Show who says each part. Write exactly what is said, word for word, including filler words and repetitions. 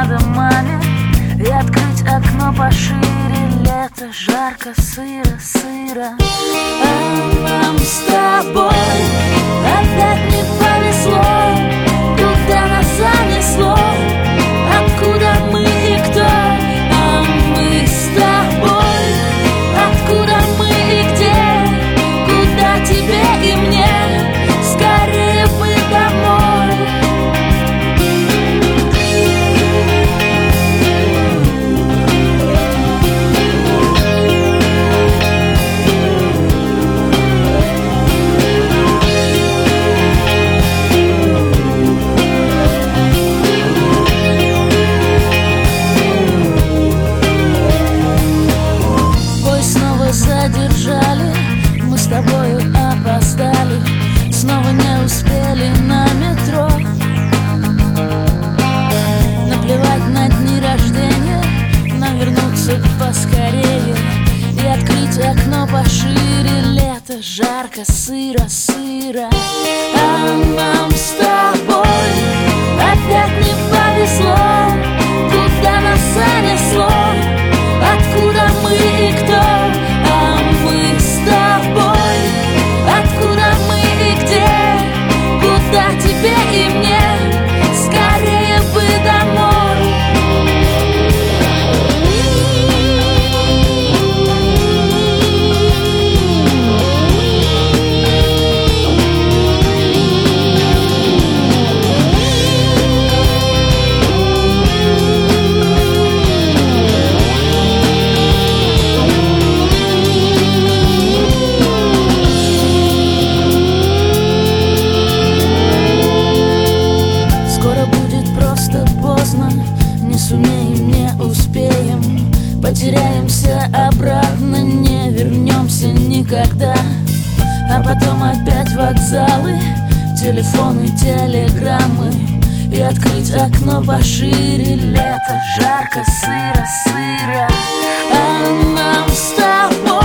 Speaker 1: надо маме и открыть окно пошире. Лето, жарко, сыро, сыро. А нам с тобой опять не повезло. Куда нас занесло? Откуда мы и кто? А мы с тобой. Откуда мы и где? Куда тебе и мне? Скорее бы домой. Задержали, мы с тобою опоздали, снова не успели на метро. Наплевать на дни рождения, нам вернуться поскорее и открыть окно пошире. Лето, жарко, сыро, сыро. А нам с тобой опять не повезло. Куда нас занесло? Откуда мы и кто? А мы с тобой. Откуда мы и где? Куда тебе и мне? Скорее бы домой. Не сумеем, не успеем, потеряемся обратно, не вернемся никогда. А потом опять вокзалы, телефоны, телеграммы и открыть окно пошире. Лето, жарко, сыро, сыро. А нам с тобой